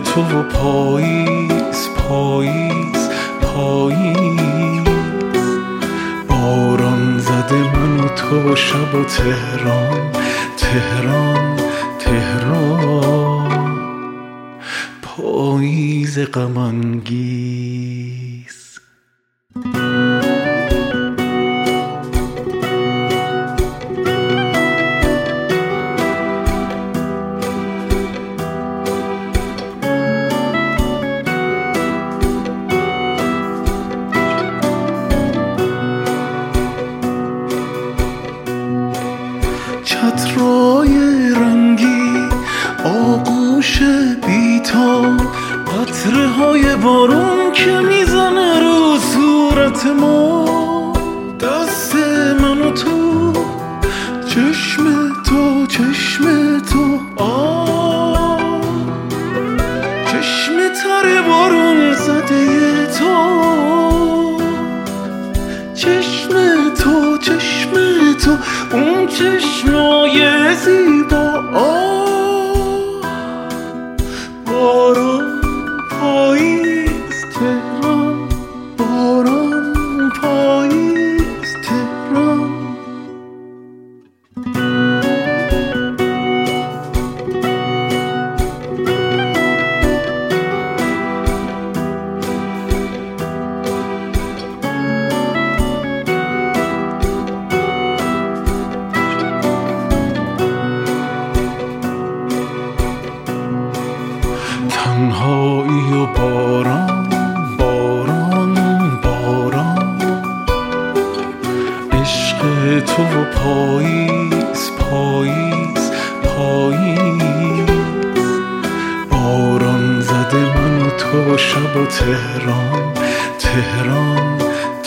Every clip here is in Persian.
تو و پاییز پاییز پاییز. باران زده من و تو و شب و تهران تهران تهران. پاییز غم انگیز. چترای رنگی آغوش بیتاب، قطره های بارون که میزنه رو صورت ما. دست من و تو، چشم تو چشم تو چشم تر بارون زده تو. چشم تو چشم تو اون چشمای زیبا. باران پاییز تهران، باران پاییز تهران. تنهایی و باران باران باران. عشق تو و پاییز پاییز پاییز. باران زده من و تو و شب و تهران تهران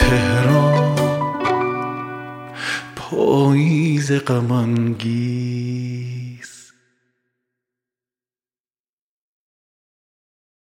تهران. پاییز غم انگیز.